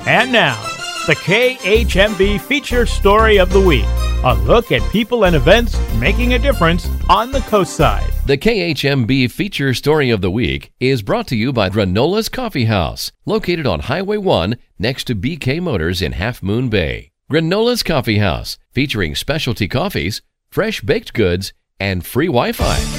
And now, the KHMB Feature Story of the Week. A look at people and events making a difference on the coast side. The KHMB Feature Story of the Week is brought to you by Granola's Coffee House, located on Highway 1 next to BK Motors in Half Moon Bay. Granola's Coffee House, featuring specialty coffees, fresh baked goods, and free Wi-Fi.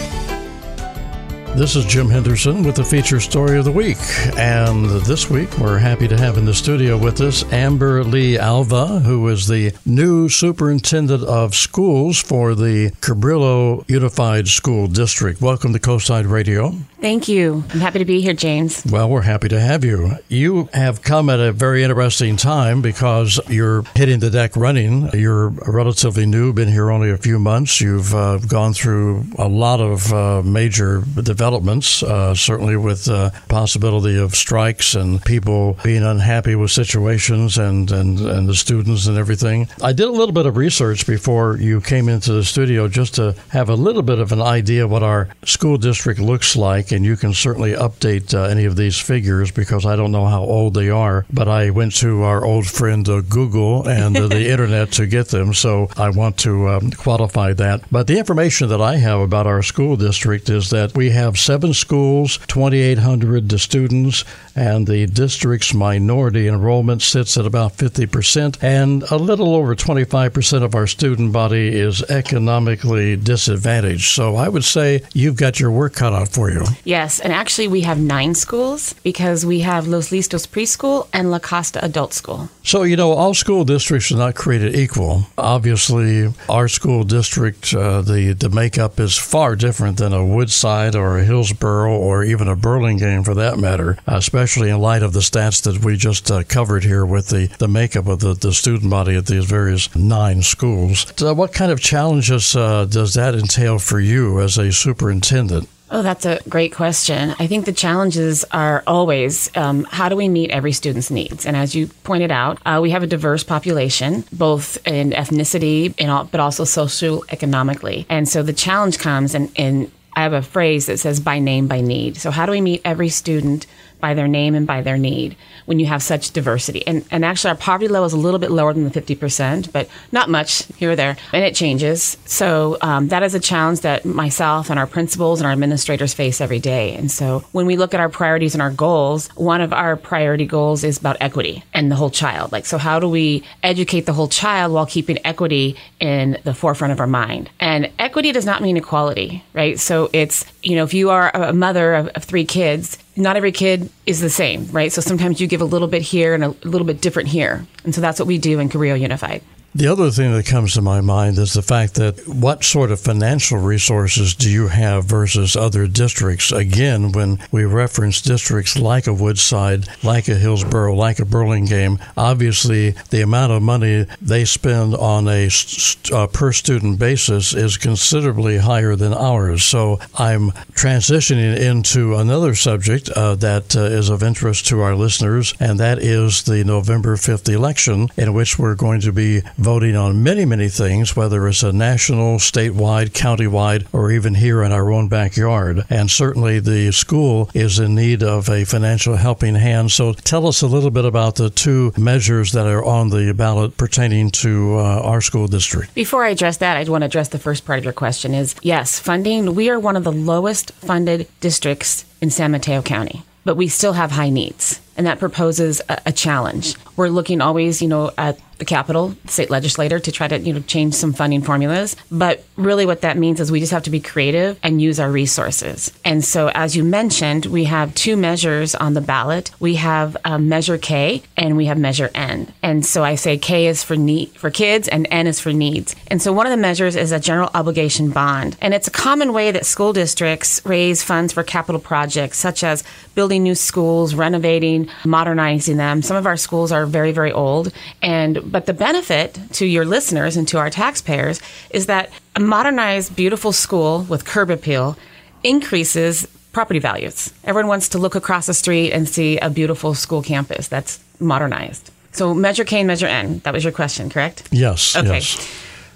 This is Jim Henderson with the Feature Story of the Week. And this week, we're happy to have in the studio with us Amber Lee Alva, who is the new superintendent of schools for the Cabrillo Unified School District. Welcome to Coastside Radio. Thank you. I'm happy to be here, James. Well, we're happy to have you. You have come at a very interesting time because you're hitting the deck running. You're relatively new, been here only a few months. You've gone through a lot of major developments, certainly with possibility of strikes and people being unhappy with situations and the students and everything. I did a little bit of research before you came into the studio just to have a little bit of an idea what our school district looks like, and you can certainly update any of these figures because I don't know how old they are, but I went to our old friend Google and the internet to get them, so I want to qualify that. But the information that I have about our school district is that we have 7 schools, 2,800 students, and the district's minority enrollment sits at about 50%, and a little over 25% of our student body is economically disadvantaged. So I would say you've got your work cut out for you. Yes, and actually we have 9 schools because we have Los Listos Preschool and La Costa Adult School. So, you know, all school districts are not created equal. Obviously, our school district, the makeup is far different than a Woodside or a Hillsborough or even a Burlingame for that matter, especially in light of the stats that we just covered here with the makeup of the student body at these various 9 schools. So what kind of challenges does that entail for you as a superintendent? Oh, that's a great question. I think the challenges are always how do we meet every student's needs? And as you pointed out, we have a diverse population, both in ethnicity but also socioeconomically. And so the challenge comes, and I have a phrase that says by name, by need. So how do we meet every student by their name and by their need when you have such diversity? And actually our poverty level is a little bit lower than the 50%, but not much here or there, and it changes. So that is a challenge that myself and our principals and our administrators face every day. And so when we look at our priorities and our goals, one of our priority goals is about equity and the whole child. So how do we educate the whole child while keeping equity in the forefront of our mind? And equity does not mean equality, right? So it's, if you are a mother of 3 kids, not every kid is the same, right? So sometimes you give a little bit here and a little bit different here. And so that's what we do in Cabrillo Unified. The other thing that comes to my mind is the fact that what sort of financial resources do you have versus other districts? Again, when we reference districts like a Woodside, like a Hillsborough, like a Burlingame, obviously the amount of money they spend on a per student basis is considerably higher than ours. So I'm transitioning into another subject that is of interest to our listeners, and that is the November 5th election, in which we're going to be voting on many, many things, whether it's a national, statewide, countywide, or even here in our own backyard. And certainly the school is in need of a financial helping hand. So tell us a little bit about the 2 measures that are on the ballot pertaining to our school district. Before I address that, I want to address the first part of your question is, yes, funding. We are one of the lowest funded districts in San Mateo County, but we still have high needs. And that proposes a challenge. We're looking always, at the Capitol, state legislator, to try to, change some funding formulas. But really what that means is we just have to be creative and use our resources. And so, as you mentioned, we have 2 measures on the ballot. We have Measure K and we have Measure N. And so I say K is for kids and N is for needs. And so one of the measures is a general obligation bond. And it's a common way that school districts raise funds for capital projects, such as building new schools, renovating, modernizing them. Some of our schools are very, very old. But the benefit to your listeners and to our taxpayers is that a modernized, beautiful school with curb appeal increases property values. Everyone wants to look across the street and see a beautiful school campus that's modernized. So Measure K and Measure N, that was your question, correct? Yes. Okay. Yes.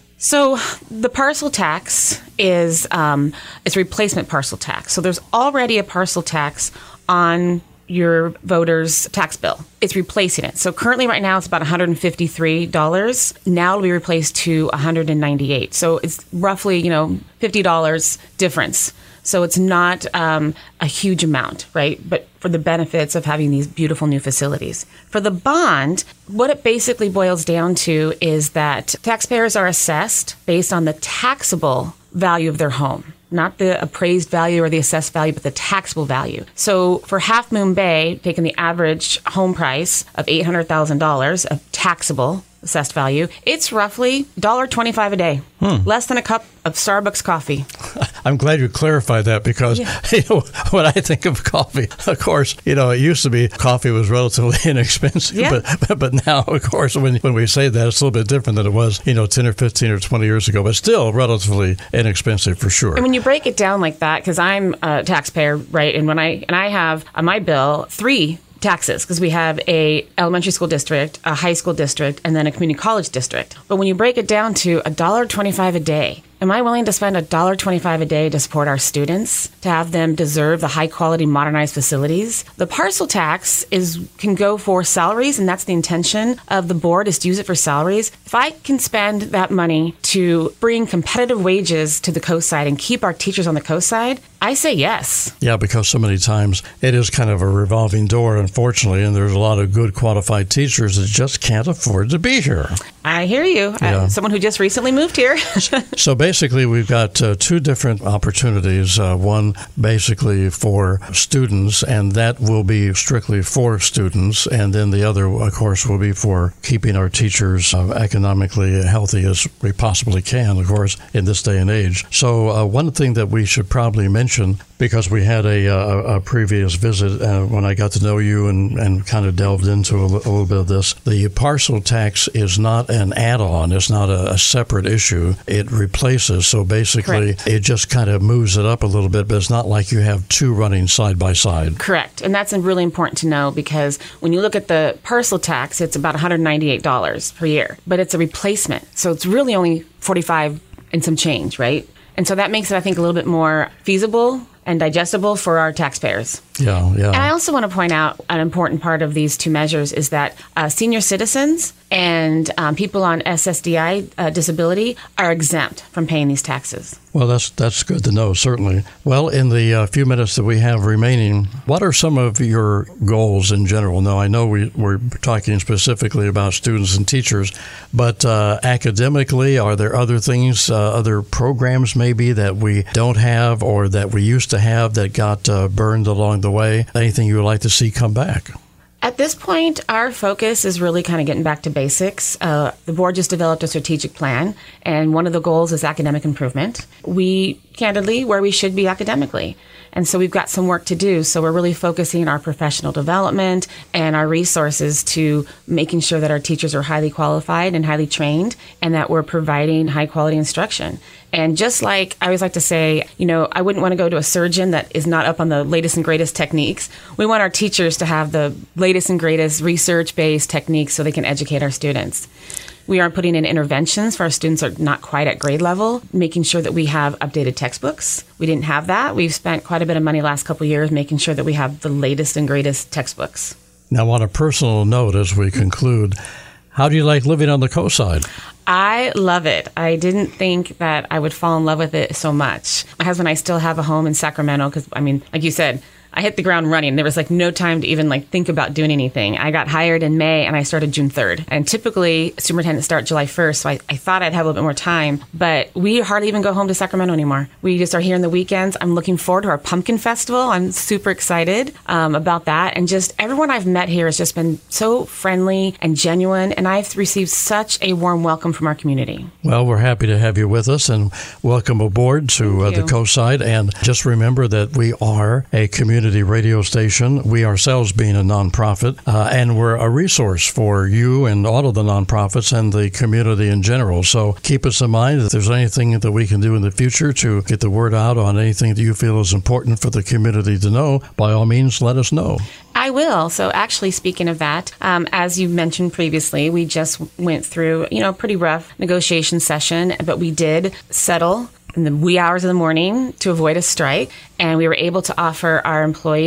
So the parcel tax is it's replacement parcel tax. So there's already a parcel tax on your voter's tax bill. It's replacing it. So currently right now it's about $153. Now it'll be replaced to $198. So it's roughly, $50 difference. So it's not a huge amount, right? But for the benefits of having these beautiful new facilities. For the bond, what it basically boils down to is that taxpayers are assessed based on the taxable value of their home. Not the appraised value or the assessed value, but the taxable value. So for Half Moon Bay, taking the average home price of $800,000 of taxable assessed value, it's roughly $1.25 a day, less than a cup of Starbucks coffee. I'm glad you clarified that because when I think of coffee, of course, it used to be coffee was relatively inexpensive, but now, of course, when we say that, it's a little bit different than it was, 10 or 15 or 20 years ago, but still relatively inexpensive for sure. And when you break it down like that, because I'm a taxpayer, right, and I have on my bill 3 taxes, because we have a elementary school district, a high school district, and then a community college district. But when you break it down to $1.25 a day, am I willing to spend $1.25 a day to support our students, to have them deserve the high-quality, modernized facilities? The parcel tax can go for salaries, and that's the intention of the board, is to use it for salaries. If I can spend that money to bring competitive wages to the coast side and keep our teachers on the coast side, I say yes. Yeah, because so many times it is kind of a revolving door, unfortunately, and there's a lot of good qualified teachers that just can't afford to be here. I hear you. Yeah. Someone who just recently moved here. So basically, we've got 2 different opportunities. One basically for students, and that will be strictly for students. And then the other, of course, will be for keeping our teachers economically healthy as we possibly can, of course, in this day and age. So one thing that we should probably mention, because we had a previous visit when I got to know you and kind of delved into a little bit of this, the parcel tax is not an add-on. It's not a separate issue. It replaces. So basically, Correct. It just kind of moves it up a little bit, but it's not like you have 2 running side by side. Correct. And that's really important to know, because when you look at the parcel tax, it's about $198 per year, but it's a replacement. So it's really only $45 and some change, right? And so that makes it, I think, a little bit more feasible and digestible for our taxpayers. Yeah. And I also want to point out an important part of these 2 measures is that senior citizens and people on SSDI disability are exempt from paying these taxes. Well, that's good to know, certainly. Well, in the few minutes that we have remaining, what are some of your goals in general? Now, I know we're talking specifically about students and teachers, but academically, are there other things, other programs maybe that we don't have or that we used to have that got burned along the way? Anything you would like to see come back? At this point, our focus is really kind of getting back to basics. The board just developed a strategic plan, and one of the goals is academic improvement. We, candidly, where we should be academically. And so we've got some work to do. So we're really focusing our professional development and our resources to making sure that our teachers are highly qualified and highly trained, and that we're providing high quality instruction. And just like I always like to say, I wouldn't want to go to a surgeon that is not up on the latest and greatest techniques. We want our teachers to have the latest and greatest research-based techniques so they can educate our students. We are putting in interventions for our students that are not quite at grade level, making sure that we have updated textbooks. We didn't have that. We've spent quite a bit of money last couple of years making sure that we have the latest and greatest textbooks. Now, on a personal note, as we conclude, how do you like living on the coast side? I love it. I didn't think that I would fall in love with it so much. My husband and I still have a home in Sacramento because, like you said, I hit the ground running. There was no time to even think about doing anything. I got hired in May and I started June 3rd. And typically superintendents start July 1st. So I thought I'd have a little bit more time, but we hardly even go home to Sacramento anymore. We just are here on the weekends. I'm looking forward to our pumpkin festival. I'm super excited about that. And just everyone I've met here has just been so friendly and genuine. And I've received such a warm welcome from our community. Well, we're happy to have you with us and welcome aboard to the coast side. And just remember that we are a community radio station, we ourselves being a nonprofit, and we're a resource for you and all of the nonprofits and the community in general. So keep us in mind if there's anything that we can do in the future to get the word out on anything that you feel is important for the community to know. By all means, let us know. I will. So actually, speaking of that, as you mentioned previously, we just went through, a pretty rough negotiation session, but we did settle in the wee hours of the morning to avoid a strike. And we were able to offer our employees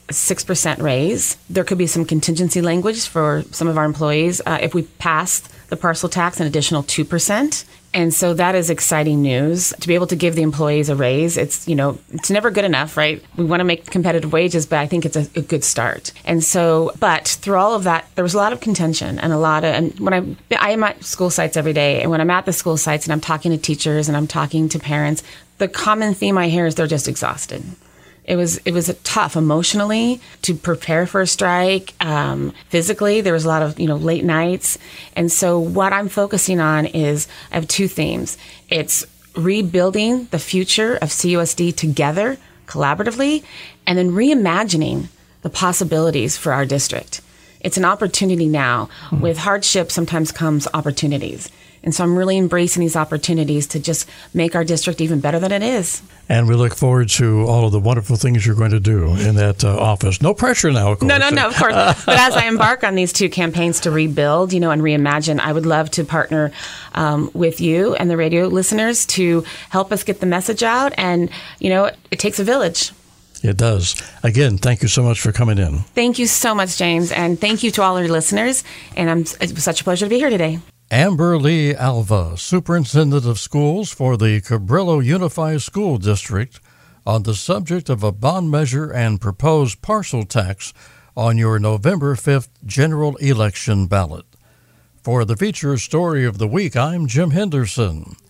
a 6% raise. There could be some contingency language for some of our employees. If we passed the parcel tax, an additional 2%. And so that is exciting news to be able to give the employees a raise. It's never good enough, right? We want to make competitive wages, but I think it's a good start. And so, but through all of that, there was a lot of contention and when I am at school sites every day, and when I'm at the school sites and I'm talking to teachers and I'm talking to parents, the common theme I hear is they're just exhausted. It was tough emotionally to prepare for a strike. Physically, there was a lot of late nights, and so what I'm focusing on is I have two themes. It's rebuilding the future of CUSD together, collaboratively, and then reimagining the possibilities for our district. It's an opportunity now. With hardship, sometimes comes opportunities. And so I'm really embracing these opportunities to just make our district even better than it is. And we look forward to all of the wonderful things you're going to do in that office. No pressure now, of course. No, of course. But as I embark on these two campaigns to rebuild, and reimagine, I would love to partner with you and the radio listeners to help us get the message out. And, it takes a village. It does. Again, thank you so much for coming in. Thank you so much, James. And thank you to all our listeners. And it was such a pleasure to be here today. Amber Lee Alva, Superintendent of Schools for the Cabrillo Unified School District, on the subject of a bond measure and proposed parcel tax on your November 5th general election ballot. For the feature story of the week, I'm Jim Henderson.